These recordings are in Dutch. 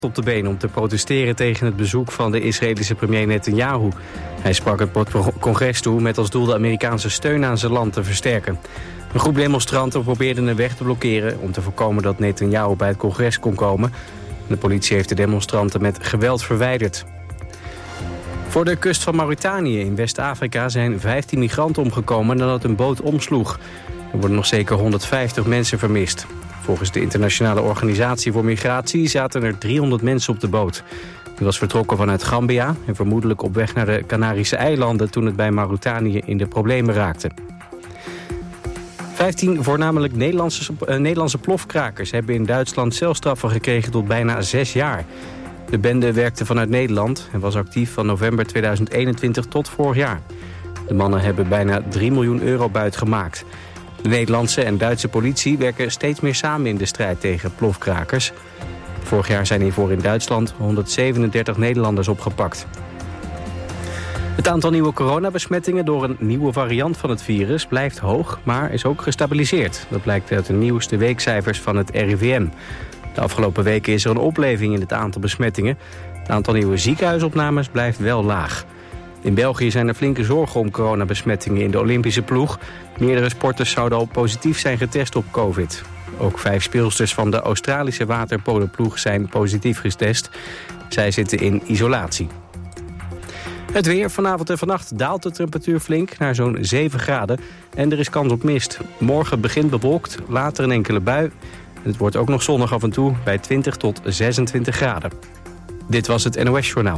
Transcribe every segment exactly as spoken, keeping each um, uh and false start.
op de been om te protesteren tegen het bezoek van de Israëlische premier Netanyahu. Hij sprak het congres toe met als doel de Amerikaanse steun aan zijn land te versterken. Een groep demonstranten probeerde een weg te blokkeren om te voorkomen dat Netanyahu bij het congres kon komen. De politie heeft de demonstranten met geweld verwijderd. Voor de kust van Mauritanië in West-Afrika zijn vijftien migranten omgekomen nadat een boot omsloeg. Er worden nog zeker honderdvijftig mensen vermist. Volgens de Internationale Organisatie voor Migratie zaten er driehonderd mensen op de boot. Die was vertrokken vanuit Gambia en vermoedelijk op weg naar de Canarische eilanden toen het bij Mauritanië in de problemen raakte. Vijftien voornamelijk Nederlandse, uh, Nederlandse plofkrakers hebben in Duitsland celstraffen gekregen tot bijna zes jaar. De bende werkte vanuit Nederland en was actief van november tweeduizend eenentwintig tot vorig jaar. De mannen hebben bijna drie miljoen euro buit gemaakt. De Nederlandse en Duitse politie werken steeds meer samen in de strijd tegen plofkrakers. Vorig jaar zijn hiervoor in Duitsland honderdzevenendertig Nederlanders opgepakt. Het aantal nieuwe coronabesmettingen door een nieuwe variant van het virus blijft hoog, maar is ook gestabiliseerd. Dat blijkt uit de nieuwste weekcijfers van het R I V M. De afgelopen weken is er een opleving in het aantal besmettingen. Het aantal nieuwe ziekenhuisopnames blijft wel laag. In België zijn er flinke zorgen om coronabesmettingen in de Olympische ploeg. Meerdere sporters zouden al positief zijn getest op covid. Ook vijf speelsters van de Australische waterpoloploeg zijn positief getest. Zij zitten in isolatie. Het weer. Vanavond en vannacht daalt de temperatuur flink naar zo'n zeven graden. En er is kans op mist. Morgen begint bewolkt, later een enkele bui. Het wordt ook nog zonnig af en toe bij twintig tot zesentwintig graden. Dit was het N O S-journaal.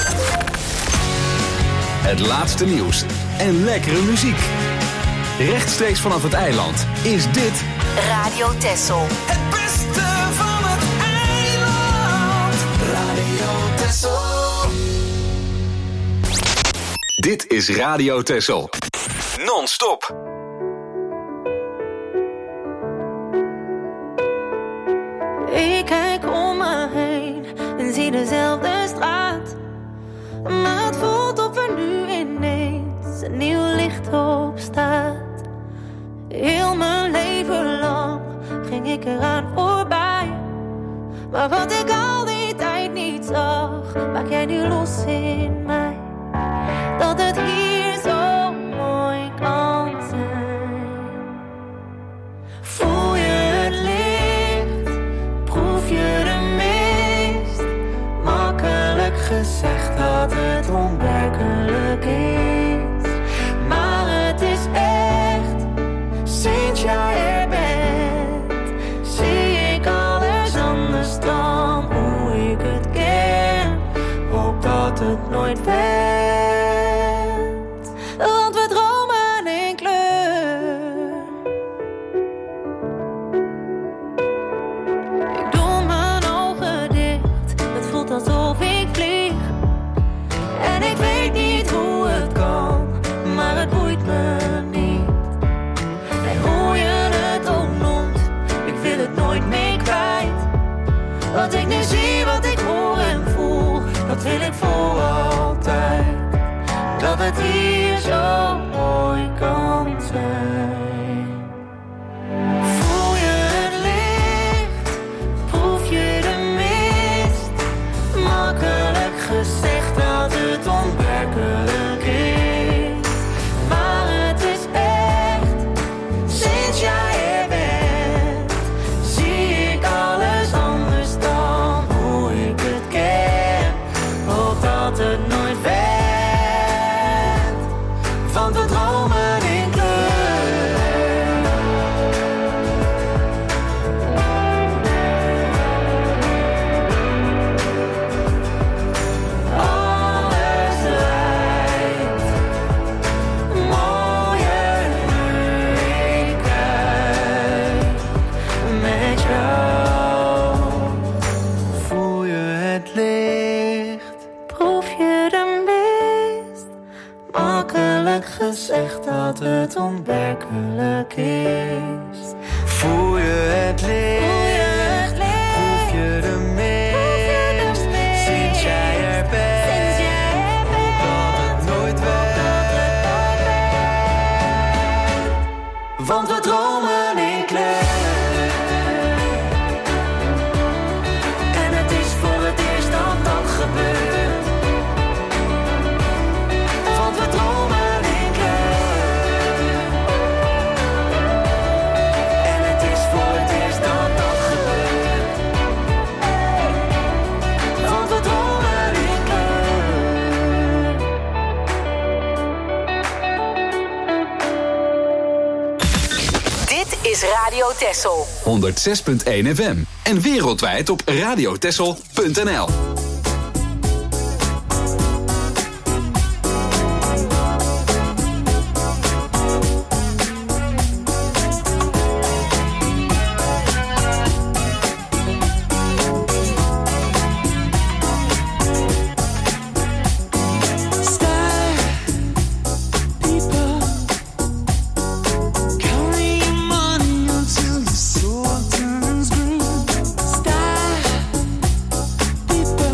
Het laatste nieuws en lekkere muziek. Rechtstreeks vanaf het eiland is dit Radio Texel. Het beste van het eiland. Radio Texel. Dit is Radio Texel. Non-stop. Ik kijk om me heen en zie dezelfde straat. Maar het voelt of er nu ineens een nieuw licht op staat. Heel mijn leven lang ging ik eraan voorbij. Maar wat ik al die tijd niet zag, maak jij nu los in mij. Dat het hier zo mooi kan zijn. Voel je het licht, proef je de mist. Makkelijk gezegd dat het onwerkelijk is. Maar het is echt, sinds jij er bent, zie ik alles anders dan hoe ik het ken. Hoop dat het nooit werd. Want we dromen in kleur. Ik doe mijn ogen dicht, het voelt alsof ik vlieg. En ik weet niet hoe het kan, maar het boeit me niet. En hoe je het ook noemt, ik wil het nooit meer kwijt. Wat ik nu zie, wat ik hoor en voel, dat wil ik voor altijd. Dat het hier zo mooi kan zijn. Voel je het licht, proef je de mist. Makkelijk gezegd dat het onwerkelijk is. Maar het is echt, sinds jij er bent, zie ik alles anders dan hoe ik het ken. Hoop dat het nooit werd. Want we dromen in kleur. Alles lijkt mooier nu ik kijk met jou. Voel je het licht, proef je de mist. Makkelijk gezegd dat het onwerkelijk is. Voel je het licht, proef je de mist. Sinds jij er bent, hoop dat het nooit werd. Want we dromen in kleur. En het is voor het Radio Texel. honderd zes punt één F M. En wereldwijd op radiotexel punt n l. People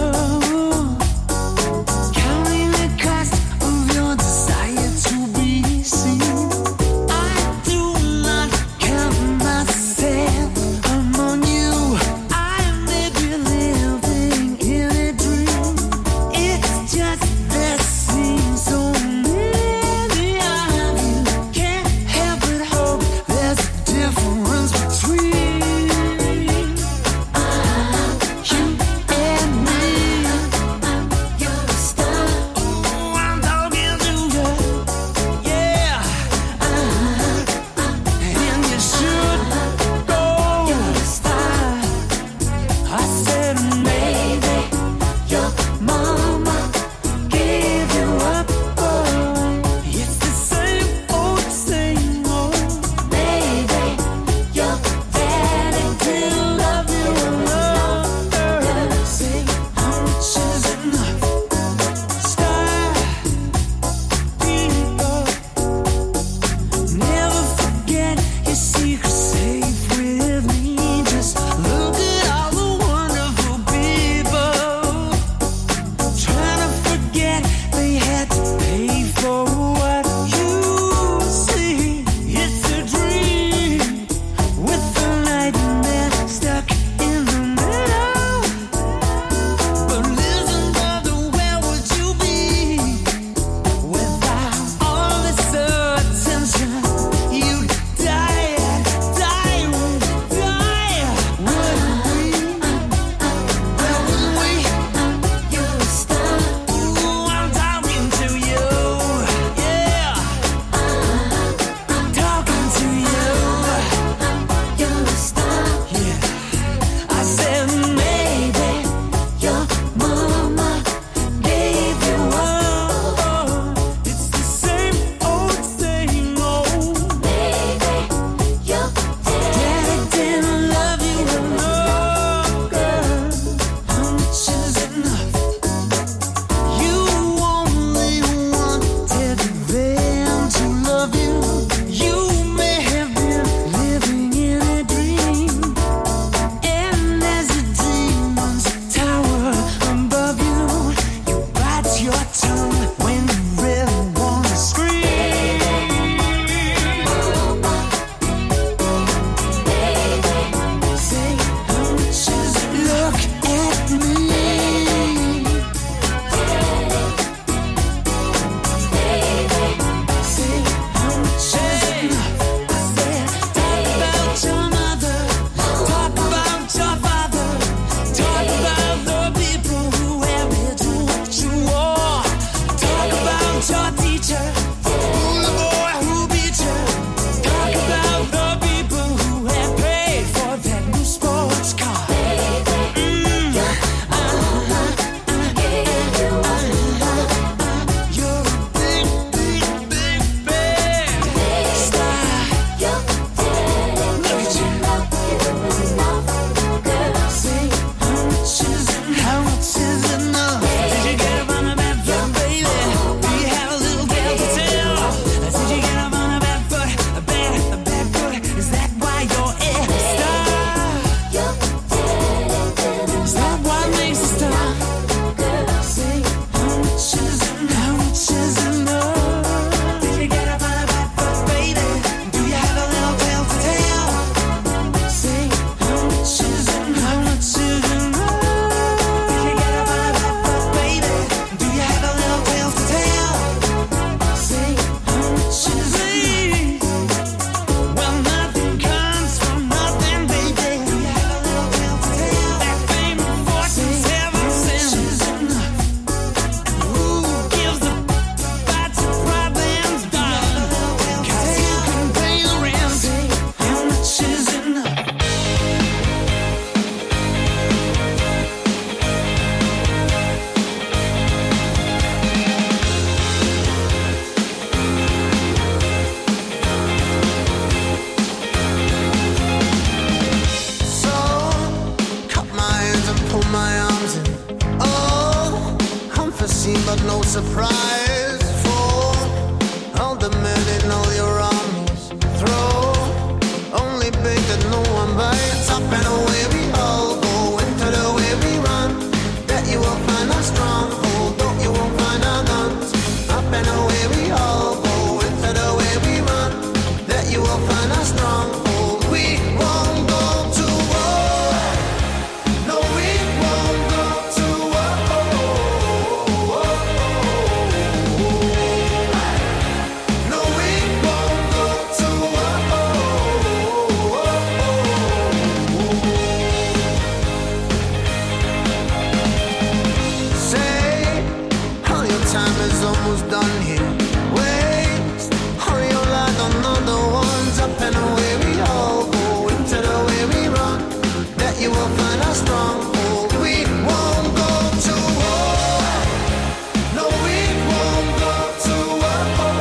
unseen but no surprise for all the men in all your armies. Throw only big that no one bites. Up and away we all go, into the way we run. That you will find us stronghold, though you won't find our guns. Up and away we all go, into the way we run. That you will find us stronghold. We won't go to war. No, we won't go to war. No, we won't go to war. Say, all your time is almost done here. Waste all your life on other ones. Up and away we all go, into the way we run. That you will find us stronghold. We won't go to war. No, we won't go to war.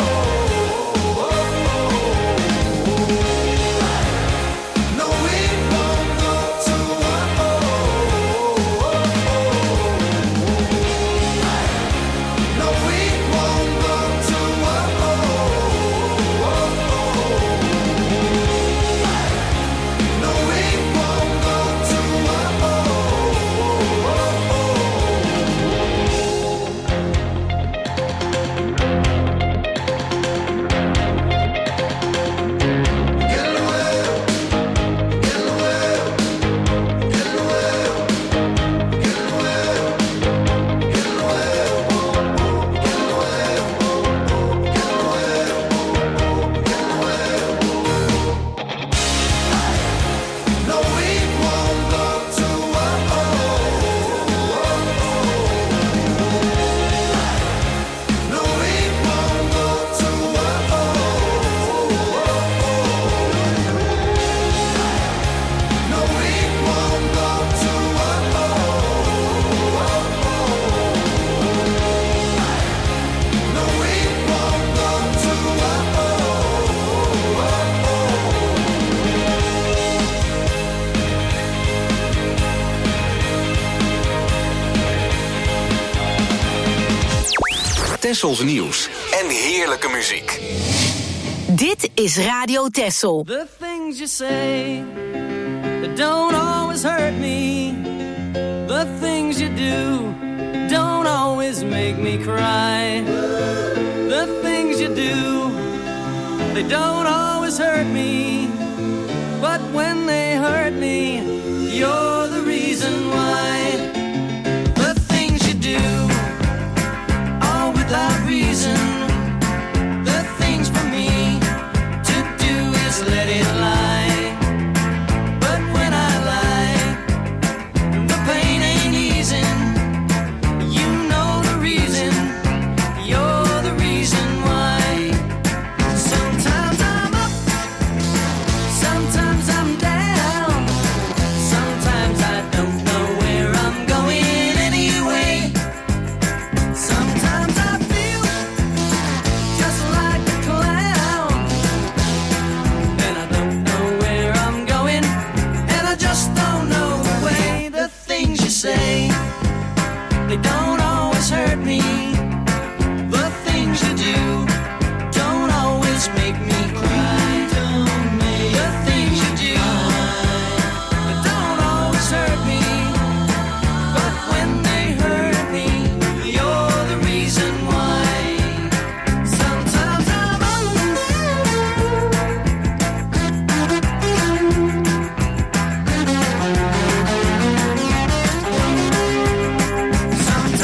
No, we won't go to war. No, we won't go to war. No, we won't go to No, we won't go to war. No, we won't go to war. No, we won't go to war. No, we won't go to war. Tessels nieuws en heerlijke muziek. Dit is Radio Tessel. The things you say that don't always hurt me. The things you do don't always make me cry. The things you do, they don't always hurt me. But when they hurt me, you're the reason why. The things you do, all without reason. The things for me to do is let it lie. But when I lie, the pain ain't easing. You know the reason, you're the reason why. Sometimes I'm up, sometimes I'm down. Sometimes I don't know where I'm going anyway. Sometimes I feel just like a clown, and I don't know where I'm going, and I just don't know the way. The things you say, they don't always hurt me. The things you do don't always make me cry. The things you do, they don't always hurt me. But when they hurt me, you're the reason why. Sometimes I'm alone. Sometimes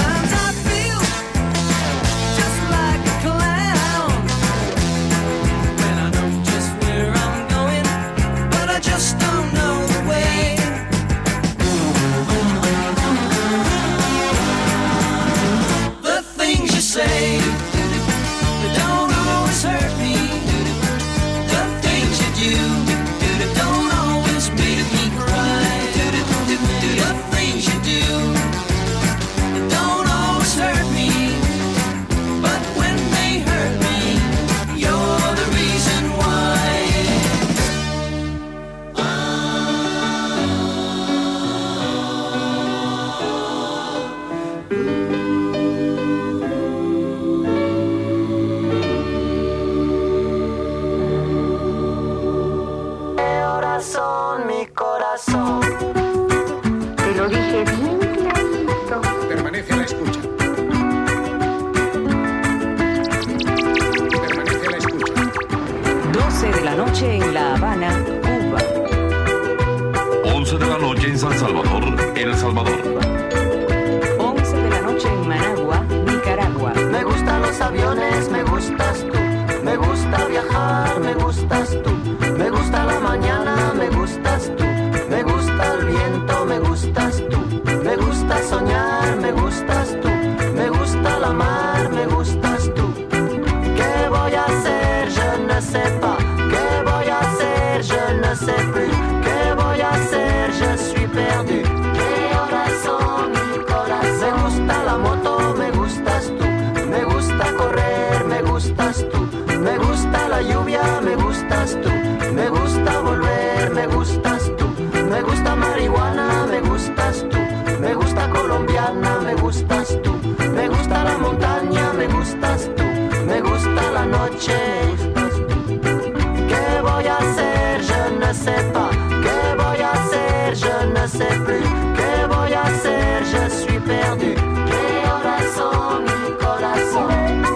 noche en La Habana, Cuba. once de la noche en San Salvador, El Salvador. once de la noche en Managua, Nicaragua. Me gustan los aviones, me gustas tú. Me gusta viajar, me gustas tú. Me gusta la mañana, me gustas tú. Me gusta el viento, me gustas tú. Me gusta soñar, me gustas tú. Me gusta la mar, me gustas tú. ¿Qué voy a hacer? Je ne sais pas. ¿Qué voy a hacer? Je ne sais plus. ¿Qué voy a hacer? Je suis perdu. ¿Qué horas son, mi corazón? Me gusta la moto, me gustas tú. Me gusta correr, me gustas tú. Me gusta la lluvia, me gustas tú. Me gusta volver, me gustas tú. Me gusta marihuana, me gustas tú. Me gusta colombiana, me gustas tú. Me gusta la montaña, me gustas tú. Me gusta la noche, me gustas tú. ¿Qué voy a hacer? Je ne sais pas. ¿Qué voy a hacer? Je ne sais plus. ¿Qué voy a hacer? Je suis perdu. ¿Qué horas son, mi corazón?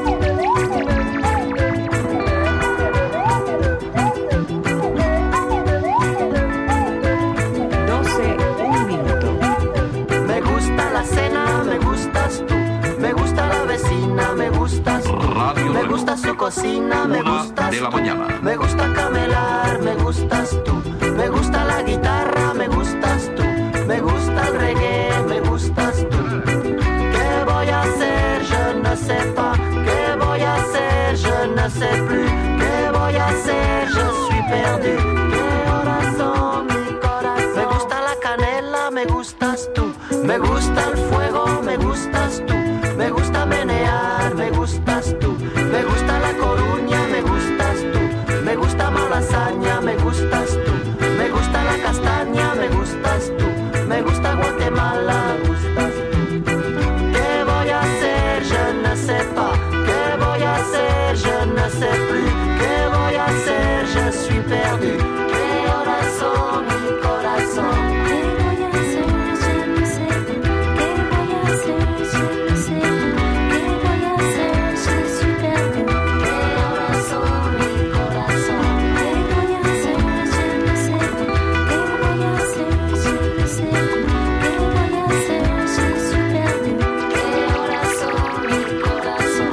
Radio Me Reloj. gusta su cocina, me Una gustas de la tú. mañana. Me gusta camelar, me gustas tú. Me gusta la guitarra, me gustas tú. Me gusta el reggae, me gustas tú. ¿Qué voy a hacer? Je ne sais pas. ¿Qué voy a hacer? Je ne sais plus. ¿Qué voy a hacer? Je suis perdu. ¿Qué horas son, mi corazón? Me gusta la canela, me gustas tú. Me gusta el fuego, me gustas tú. Me gusta menear, me gustas tú. Me gusta La Coruña, me gustas tú. Me gusta Malasaña, me gustas tú. Me gusta la castaña, me gustas tú. Me gusta Guatemala, me gustas tú. ¿Qué voy a hacer? Je ne sais pas. ¿Qué voy a hacer? Je ne sais plus. ¿Qué voy a hacer? Je suis perdu. ¿Qué horas son, mi corazón? ¿Qué voy a hacer? Je ne sais pas. ¿Qué voy a hacer? Je ne sais pas. ¿Qué voy a hacer? Je suis perdu. ¿Qué horas son, mi corazón? ¿Qué voy a hacer? Je ne sais pas. ¿Qué voy a hacer? Je ne sais pas. ¿Qué voy a hacer? Je suis perdu. ¿Qué horas son, mi corazón?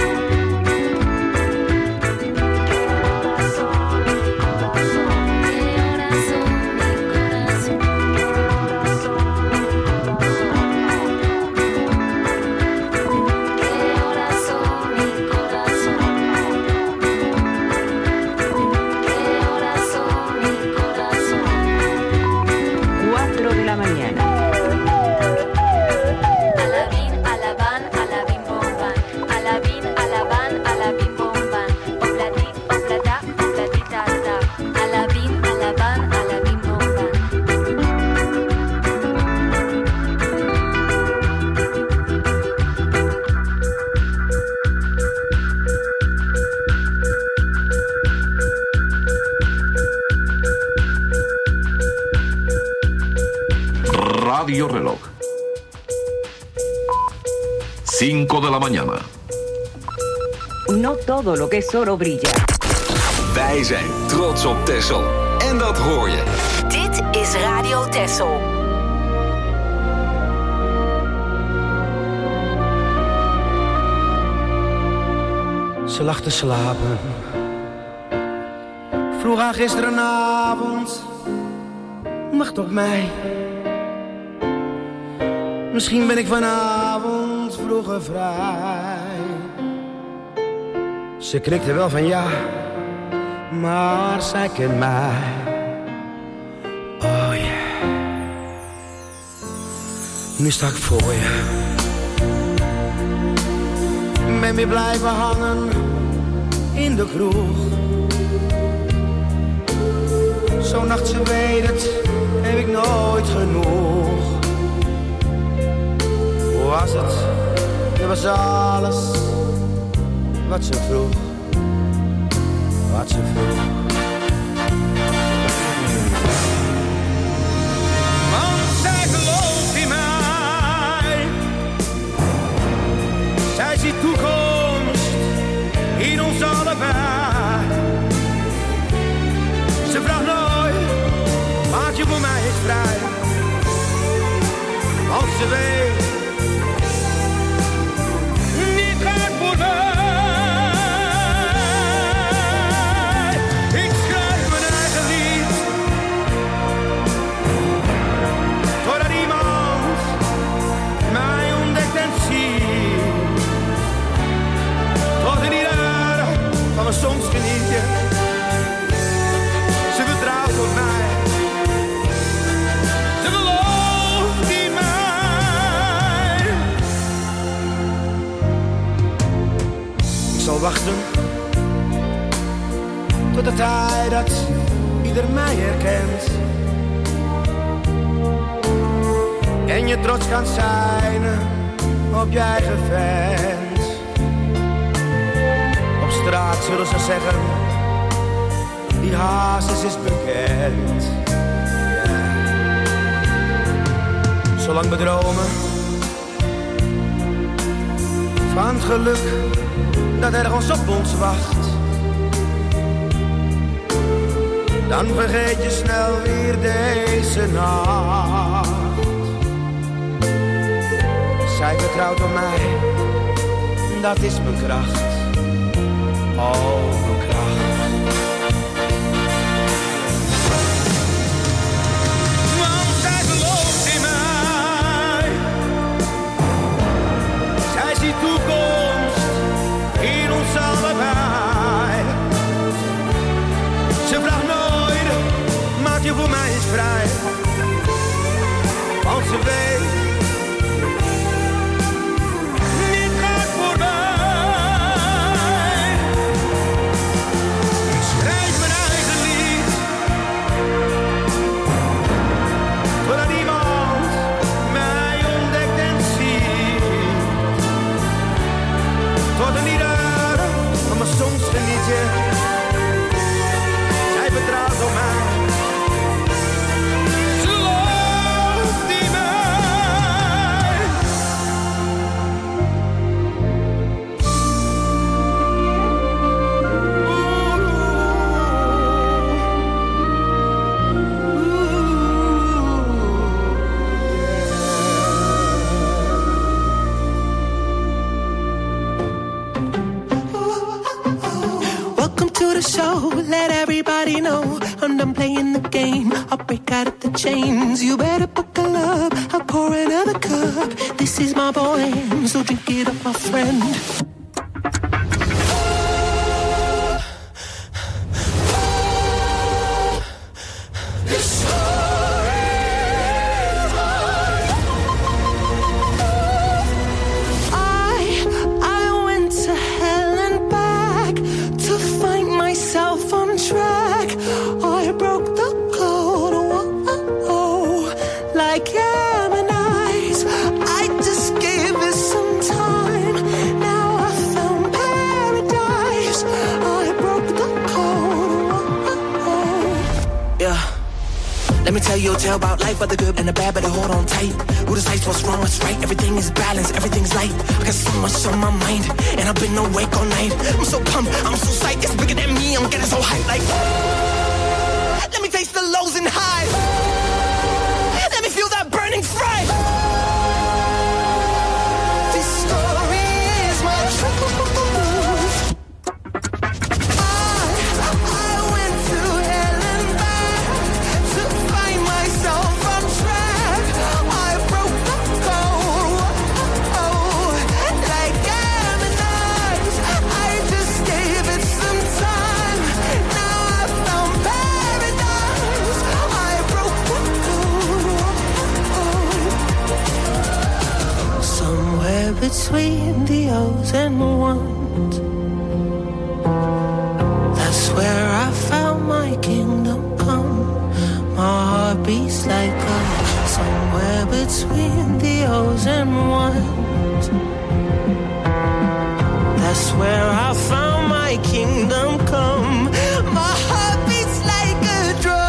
Radio Reloj. cinco de la mañana. No todo lo que es oro brilla. Wij zijn trots op Texel. En dat hoor je. Dit is Radio Texel. Ze lag te slapen. Vroeg aan gisterenavond. Wacht op mij. Misschien ben ik vanavond vroeger vrij. Ze knikte wel van ja, maar zij kent mij. Oh yeah. Nu sta ik voor je. Ben weer blijven hangen in de kroeg. Zo'n nacht, ze weet het, heb ik nooit genoeg. Hoe was het? Het was alles wat ze vroeg. Wat ze vroeg. Want zij gelooft in mij. Zij ziet toekomst in ons allebei. ze weet, niet gaat voor mij. Ik schrijf mijn eigen lied, totdat iemand mij ontdekt en ziet. Tot in ieder van mijn soms geniet je, ze vertrouwt op mij. Ik zal wachten tot de tijd dat ieder mij herkent en je trots kan zijn op je eigen vent. Op straat zullen ze zeggen, die Hazes is bekend. Yeah. Zolang we dromen van het geluk dat ergens op ons wacht, dan vergeet je snel weer deze nacht. Zij vertrouwt op mij, dat is mijn kracht, oh mijn kracht. Want zij gelooft in mij, zij ziet toekomst in ons allebei. Ze vraagt nooit, maak je voor mij eens vrij. Want ze weet, niet gaat voorbij. Ik schrijf mijn eigen lied, totdat iemand mij ontdekt en ziet. Tot een ieder, maar soms geniet je. Zij vertrouwt op mij. Ze gelooft in mij. The show, let everybody know I'm done playing the game. I'll break out of the chains. You better buckle up, I'll pour another cup. This is my boy, so drink it up, my friend. Let me tell you a tale about life, but the good and the bad, better hold on tight. Who decides what's wrong, what's right? Everything is balanced, everything's light. I got so much on my mind, and I've been awake all night. I'm so pumped, I'm so psyched, it's bigger than me, I'm getting so hyped like. Let me taste the lows and highs. Let me feel that burning fright. This story is my truth. Between the O's and ones, that's where I found my kingdom come. My heart beats like a somewhere between the O's and ones. That's where I found my kingdom come. My heart beats like a drum.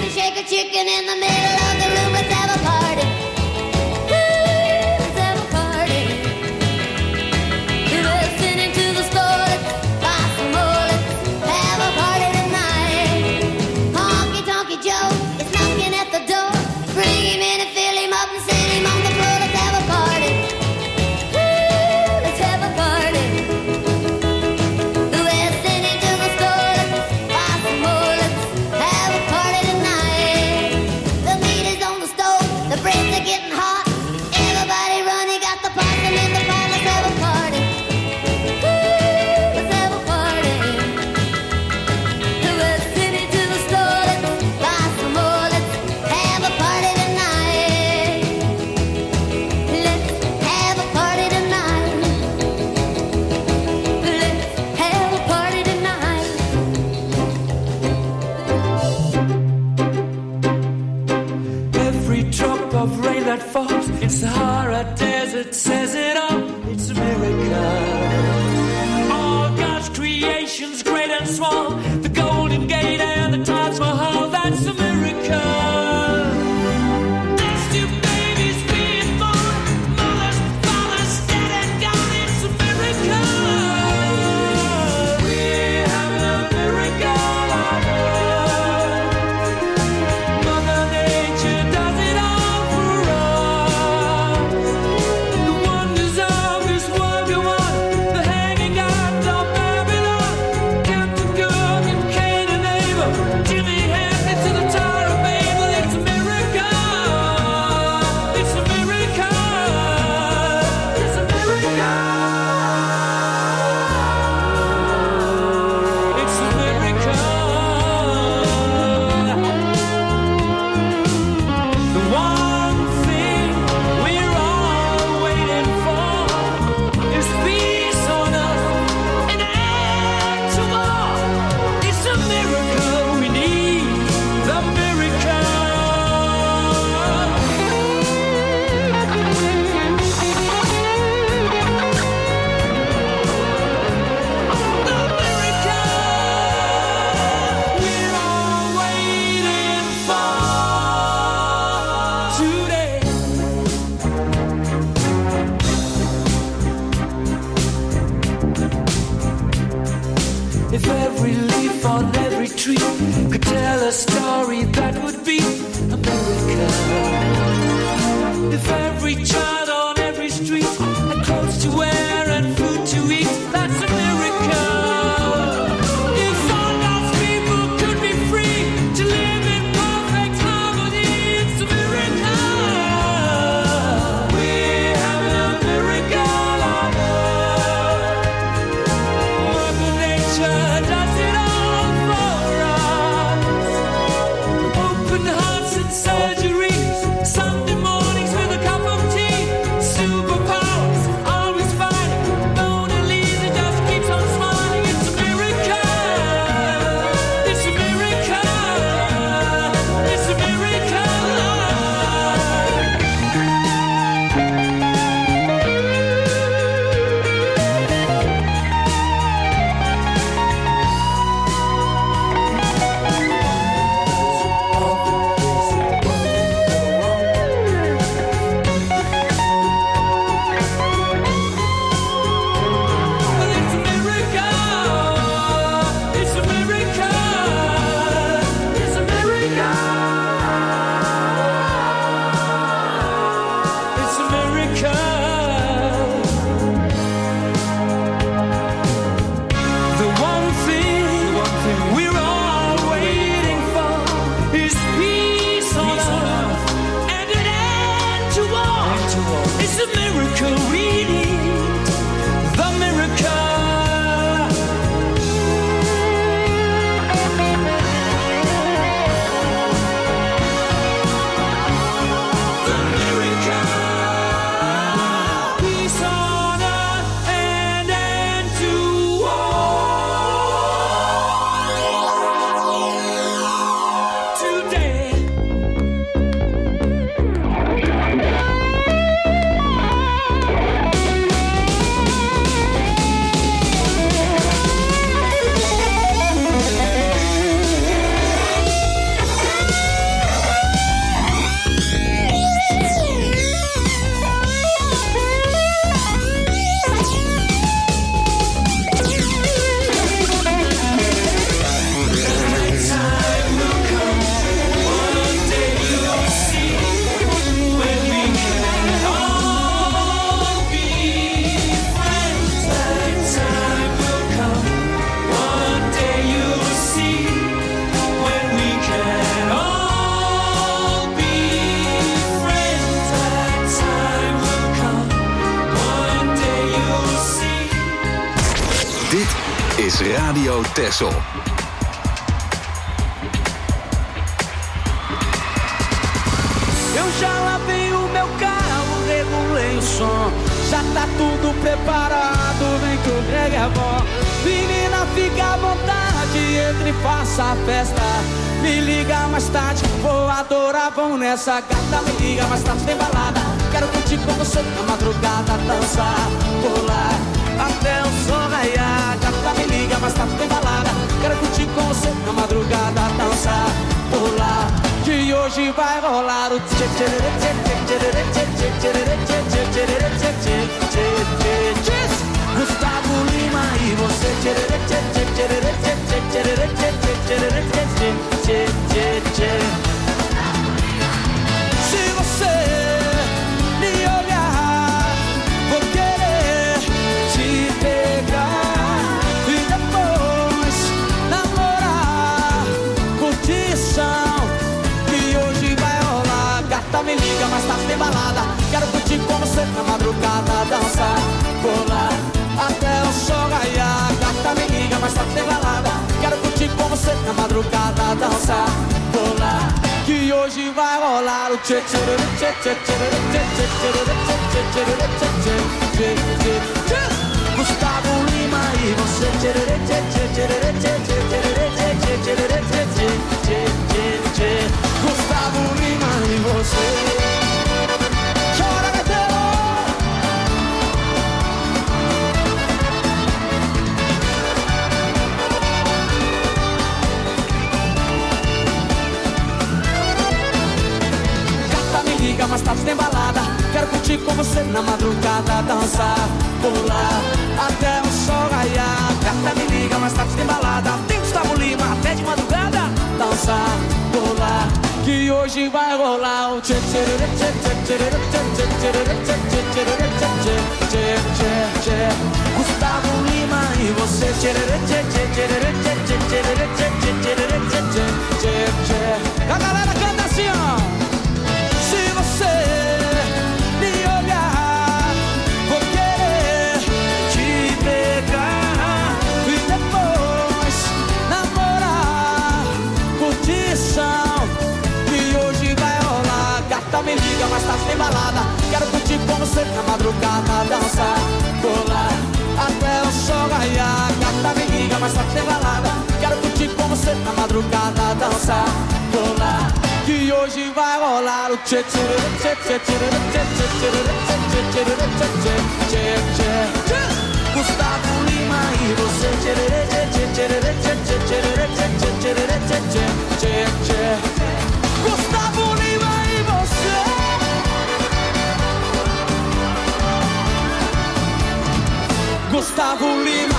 and shake a chicken in the middle of the room. Let's have a party. Let's have a party. We're sitting to the store. Let's buy some more. Let's have a party tonight. Honky Tonky Joe is knocking at the door. Bring him in and fill him up and send him on the floor. Let's have a party. Let's have a party. We're sitting to the store. Let's buy some more. Let's have a party tonight. The meat is on the stove. The breads are getting hot. Everybody running, got the possum in the pot. Let's have a party. Let's have a party. We're sitting to the store. Let's buy some more. Let's have a party tonight. Let's have a party tonight. Let's have a party tonight. Every drop of rain that falls in Sahara Desert says it all. It's a miracle. All God's creations, great and small, the Golden Gate and the Taj Mahal, that's a miracle. There's two babies being born, mothers, fathers, dead and gone. It's a miracle. We're having a miracle on earth. Mother Nature does it all for us. The wonders of this world go on. The hanging out of Babylon, Captain Cook and Cain and Abel, Jimmy Hendrix to the Tower of Babel. It's a miracle. It's a miracle. It's a miracle. It's a miracle. The one thing we're all waiting for is peace on earth and an end to war. It's a miracle we need, the miracle. The miracle we're all waiting for today. If every leaf on every tree could tell a story, that would be a miracle. If every child on every street had clothes to wear and food to eat, that's a miracle. If all God's people could be free to live in perfect harmony, it's a miracle. We're having a miracle on earth. Mother Nature does it all for us. is Radio Texel. Eu já lavei o meu carro, regulei o som. Já tá tudo preparado, vem que o Greg é bom. Menina, fica à vontade, entre e faça a festa. Me liga mais tarde, vou adorar, vamos nessa. Gata, me liga mais tarde, tem balada. Quero curtir com você na madrugada, dançar, pular até o sol raiar. Gata, me liga mais tarde, tem balada. Quero curtir com você na madrugada, dançar, pular. Que hoje vai rolar o tchê tchê tchê tchê tchê tchê tchê tchê tchê tchê tchê tchê tchê. Gustavo Lima e você tchê tchê tchê tchê tchê tchê tchê tchê tchê tchê tchê. Se você me olhar, vou querer te pegar e depois namorar, curtição. Gata, me liga, mas tá sem balada. Quero curtir com você na madrugada, dançar, pular até o sol raiar. Gata, me liga, mas tá sem balada. Quero curtir com você na madrugada, dançar, pular. Que hoje vai rolar o tchê tchê tchê tchê tchê tchê tchê tchê tchê tchê. Gustavo Lima e você tchê tchê tchê tchê tchê tchê tchê tchê tchê tchê. Gustavo Lima e você. Chora, Betelo! Gata, me liga, mas tarde tem balada. Quero curtir com você na madrugada, dançar, pular até o sol raiar. Gata, me liga, mas tarde tem balada. Tem Gustavo Lima até de madrugada, dançar, pular. Que hoje vai rolar o tchê tchê tchê tchê tchê tchê tchê tchê tchê tchê tchê. Gustavo Lima e você tchê tchê tchê tchê tchê tchê tchê tchê tchê. A galera canta assim, ó. Se você me olhar, vou querer te pegar e depois namorar, curtição. Gata, me liga, mas tá sem balada. Quero curtir com você na madrugada, dançar, pular até o sol raiar. Gata, me liga, mas tá sem balada. Quero curtir com você na madrugada, dançar, pular. Que hoje vai rolar o tchê tchê tchê tchê tchê tchê tchê tchê tchê tchê. Gustavo Lima e você tchê tchê tchê tchê tchê tchê tchê tchê tchê. Gustavo Lima e você. Gustavo Lima.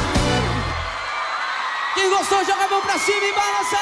Quem gostou, joga a mão pra cima e balança.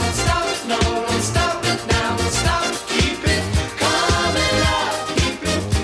Keep it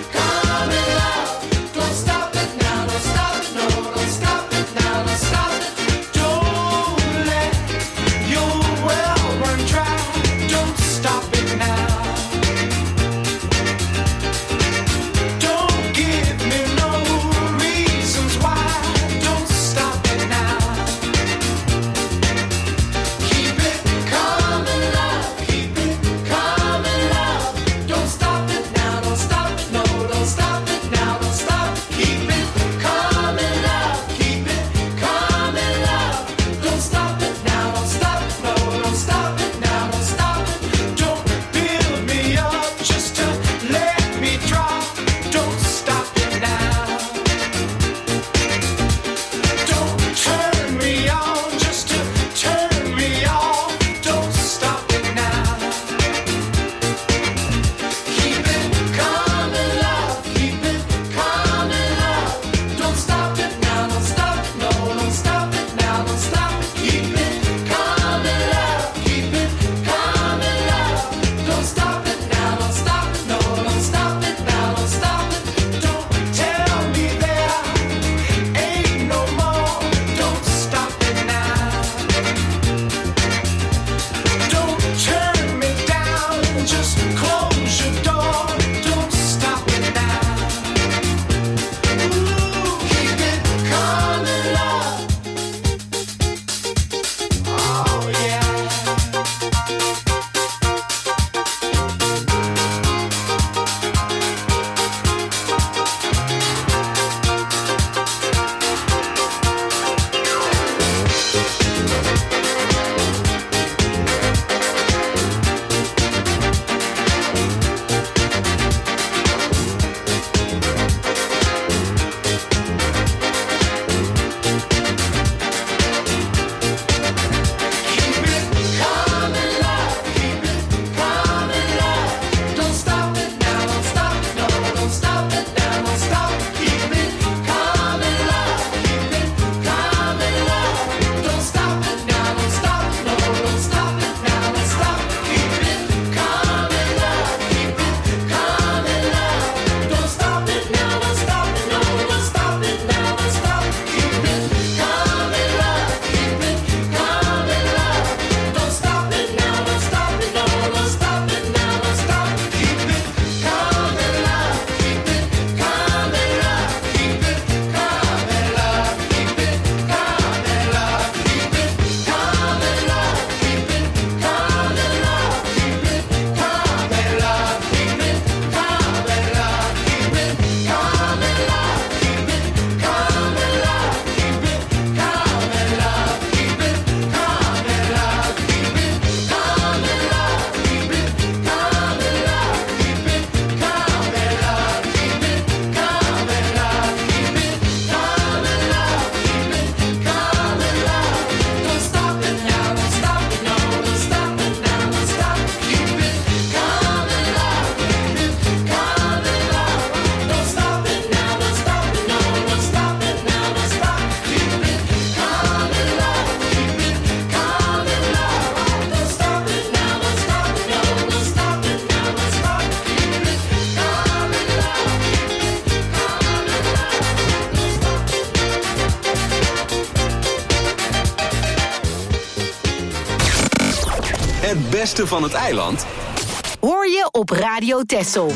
beste van het eiland hoor je op Radio Texel.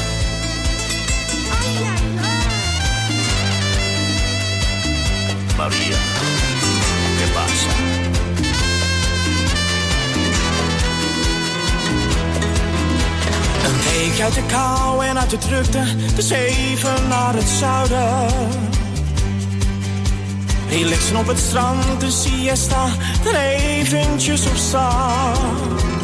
Maria, ¿qué pasa? Een week uit de kou en uit de drukte, dus even naar het zuiden. Relaxen op het strand, de siesta, er eventjes op staan.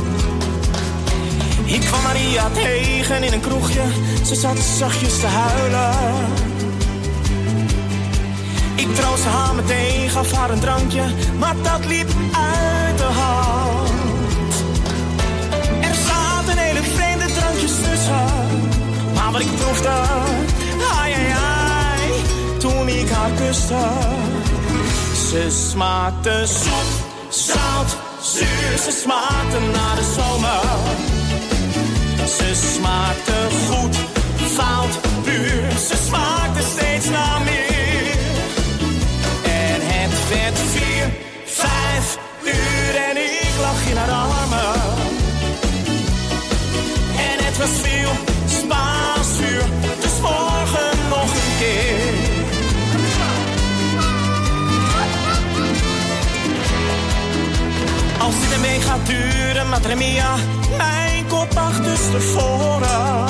Ik kwam Maria tegen in een kroegje, ze zat zachtjes te huilen. Ik troostte haar meteen, gaf haar een drankje, maar dat liep uit de hand. Er zaten hele vreemde drankjes tussen, maar wat ik proefde, ai ai ai, toen ik haar kuste. Ze smaakte zoet, zout, zuur, ze smaakte naar de zomer. Ze smaakte goed, fout, puur, ze smaakte steeds naar meer. En het werd vier, vijf uur en ik lag in haar armen. En het was veel Spaans vuur, dus morgen nog een keer. Als dit een week gaat duren, madre mia, mijn kop achterstevoren.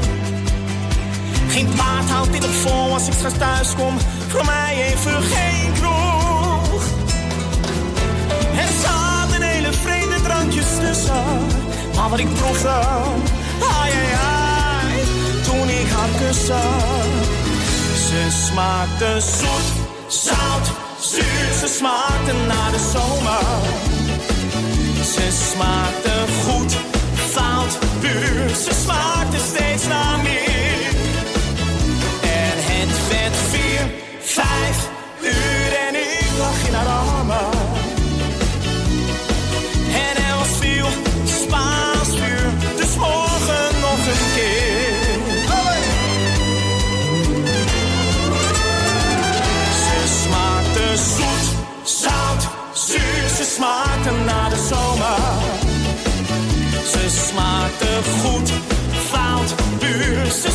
Geen paard houdt dit op vol als ik straks thuis kom, voor mij even geen kroeg. Er zaten hele vreemde drankjes tussen, maar wat ik proefde, ai ai ai, toen ik haar kuste. Ze smaakte zoet, zout, zuur, ze smaakte naar de zomer. Ze smaakte goed, fout, puur, ze smaakte steeds naar meer. En het werd vier, vijf uur en ik lag in haar armen. En er was veel Spaans vuur, dus morgen nog een keer. Ze smaakte zoet, zout, zuur, ze smaakte naar de zomer. Ze smaakte goed, fout, puur, ze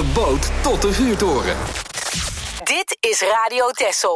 de boot tot de vuurtoren. Dit is Radio Texel.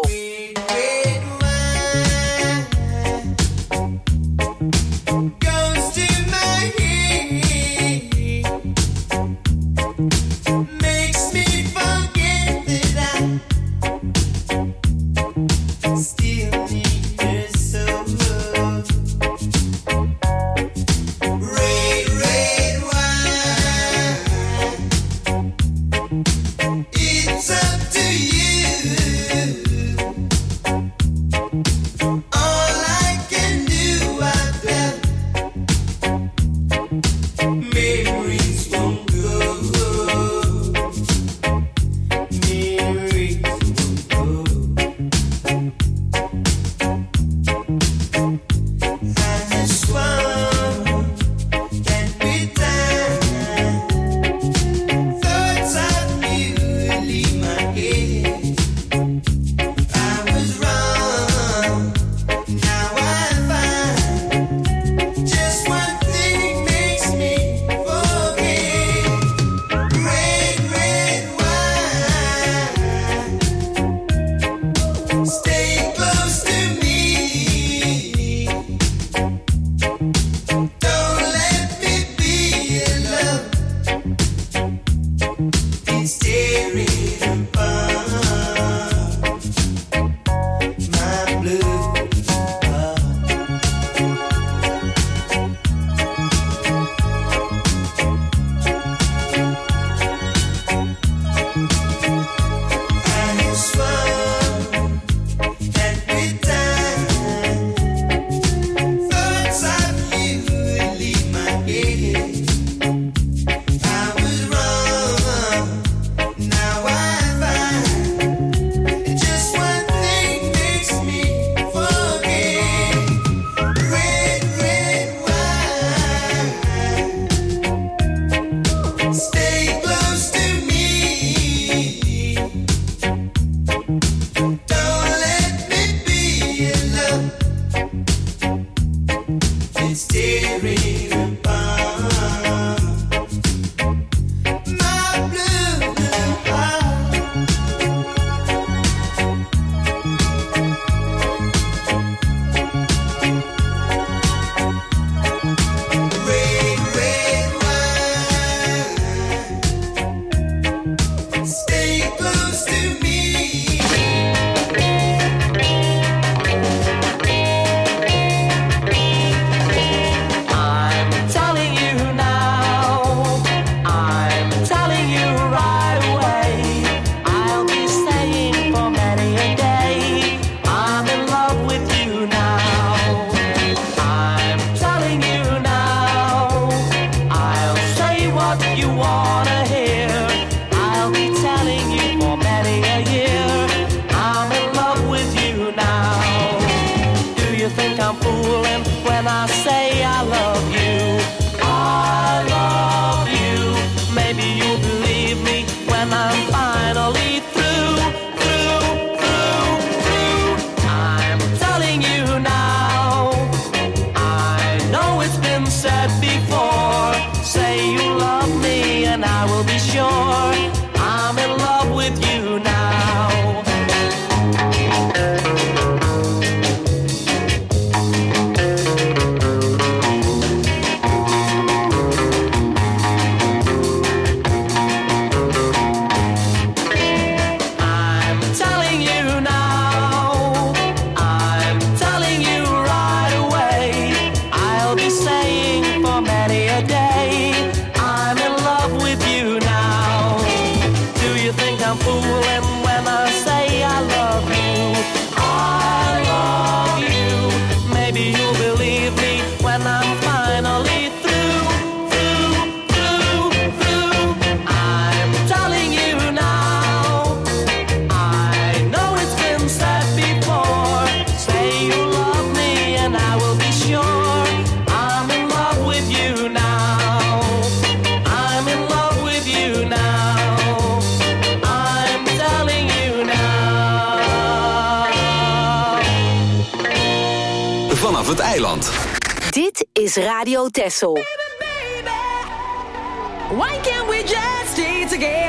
Vanaf het eiland. Dit is Radio Texel. Why can't we just stay together?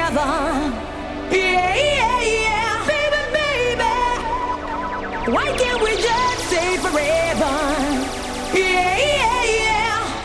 together. Yeah, yeah, yeah. Baby, baby, why can't we just stay forever? Yeah, yeah, yeah.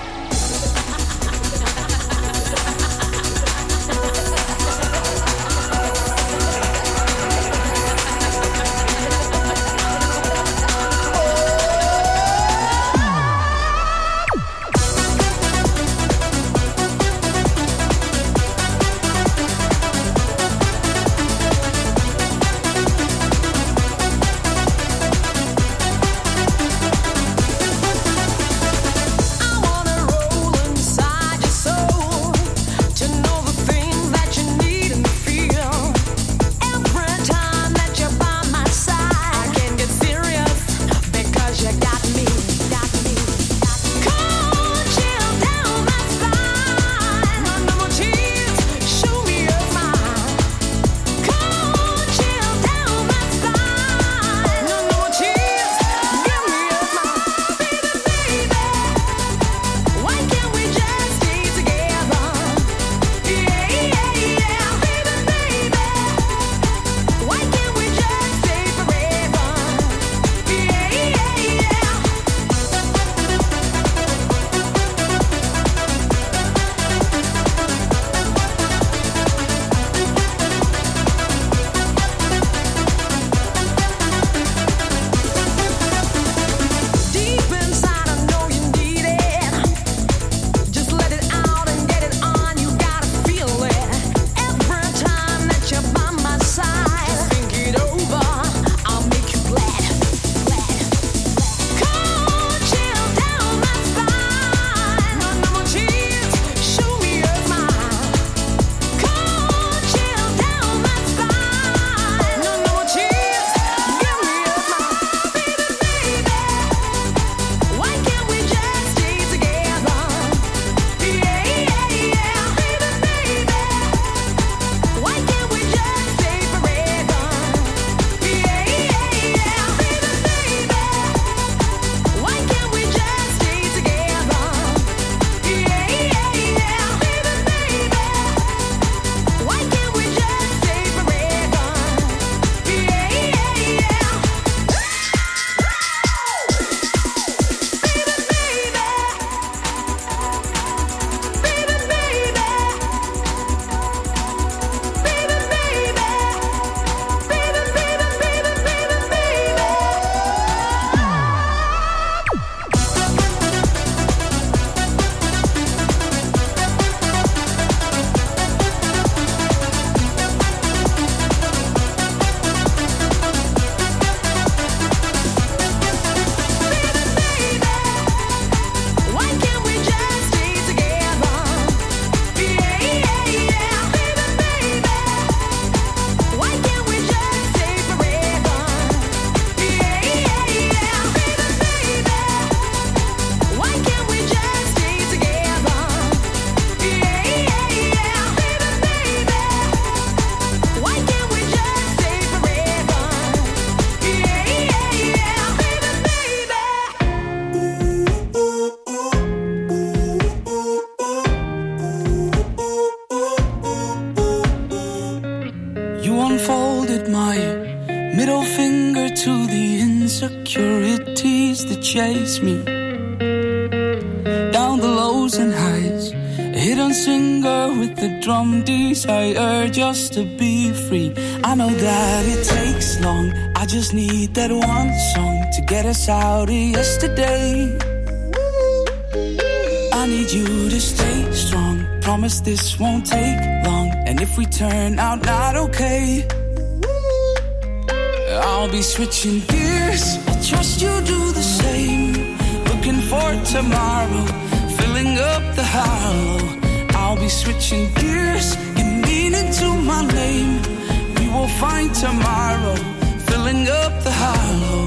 Chase me down the lows and highs, a hidden singer with the drum desire just to be free. I know that it takes long, I just need that one song to get us out of yesterday. I need you to stay strong, promise this won't take long, and if we turn out not okay, I'll be switching gears. I trust you do the same. Looking for tomorrow, filling up the hollow. I'll be switching gears, you mean into my name. We will find tomorrow, filling up the hollow.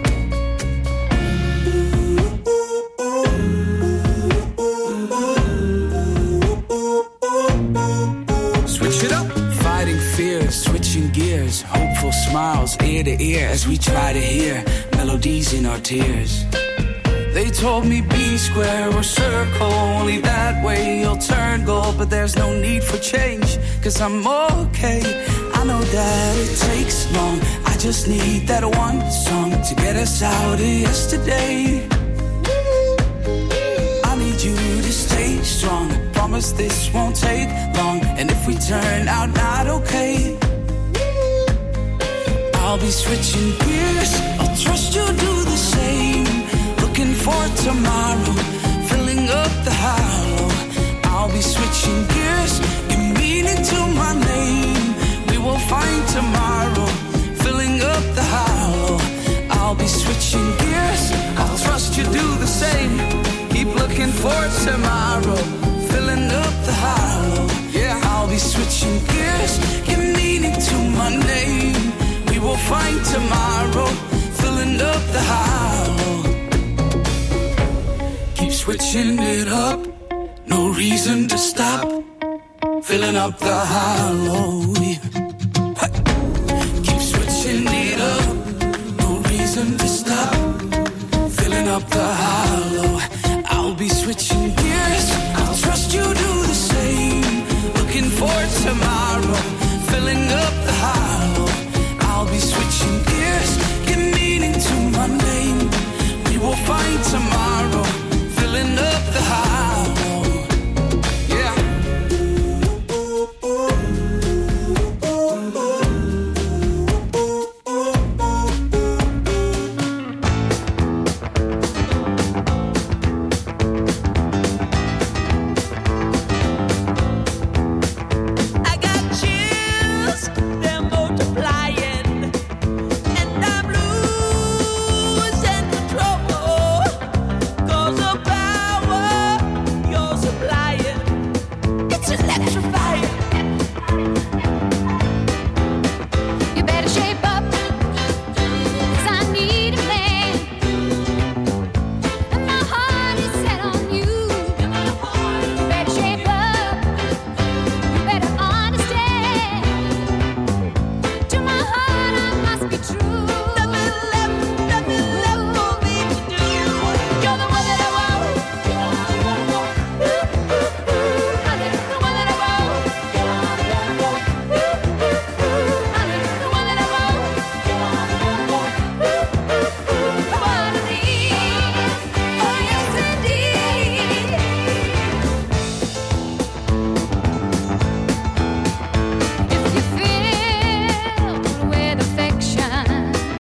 Switch it up. Fighting fears, switching gears, hopeful smiles ear to ear as we try to hear melodies in our tears. They told me be square or circle, only that way you'll turn gold. But there's no need for change, cause I'm okay. I know that it takes long, I just need that one song to get us out of yesterday. I need you to stay strong, promise this won't take long. And if we turn out not okay, I'll be switching gears, I'll trust you'll do the same. Looking for tomorrow, filling up the hollow. I'll be switching gears, give meaning to my name. We will find tomorrow, filling up the hollow. I'll be switching gears, I'll trust you do the same. Keep looking for tomorrow, filling up the hollow. Yeah, I'll be switching gears, give meaning to my name. We will find tomorrow, filling up the hollow. Keep switching it up, no reason to stop. Filling up the hollow, yeah. Keep switching it up, no reason to stop.